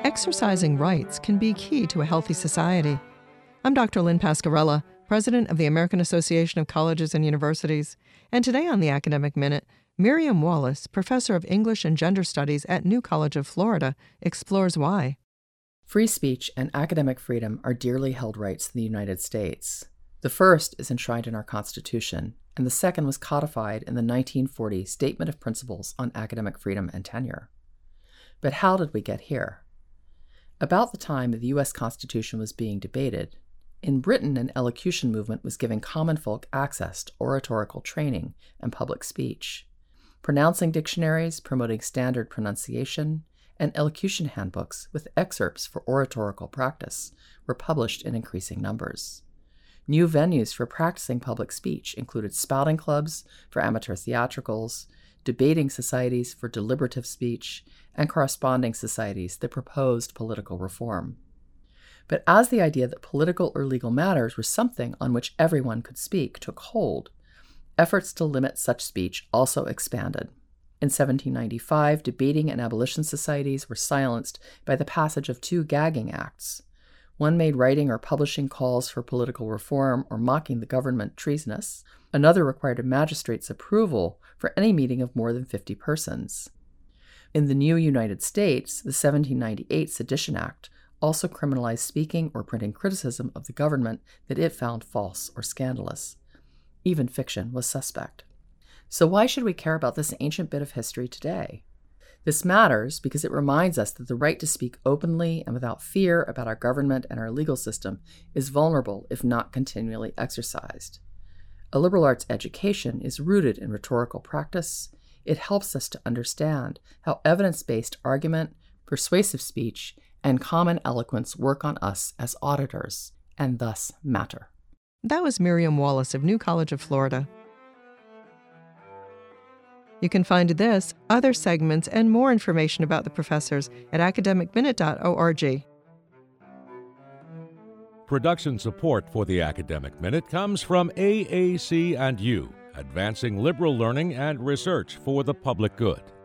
exercising rights can be key to a healthy society. I'm Dr. Lynn Pascarella, president of the American Association of Colleges and Universities, and today on the Academic Minute, Miriam Wallace, professor of English and Gender Studies at New College of Florida, explores why. Free speech and academic freedom are dearly held rights in the United States. The first is enshrined in our Constitution, and the second was codified in the 1940 Statement of Principles on Academic Freedom and Tenure. But how did we get here? About the time the U.S. Constitution was being debated, in Britain an elocution movement was giving common folk access to oratorical training and public speech. Pronouncing dictionaries promoting standard pronunciation and elocution handbooks with excerpts for oratorical practice were published in increasing numbers. New venues for practicing public speech included spouting clubs for amateur theatricals, debating societies for deliberative speech, and corresponding societies that proposed political reform. But as the idea that political or legal matters were something on which everyone could speak took hold, efforts to limit such speech also expanded. In 1795, debating and abolition societies were silenced by the passage of two gagging acts. One made writing or publishing calls for political reform or mocking the government treasonous. Another required a magistrate's approval for any meeting of more than 50 persons. In the new United States, the 1798 Sedition Act also criminalized speaking or printing criticism of the government that it found false or scandalous. Even fiction was suspect. So why should we care about this ancient bit of history today? This matters because it reminds us that the right to speak openly and without fear about our government and our legal system is vulnerable if not continually exercised. A liberal arts education is rooted in rhetorical practice. It helps us to understand how evidence-based argument, persuasive speech, and common eloquence work on us as auditors, and thus matter. That was Miriam Wallace of New College of Florida. You can find this, other segments, and more information about the professors at academicminute.org. Production support for the Academic Minute comes from AAC&U, advancing liberal learning and research for the public good.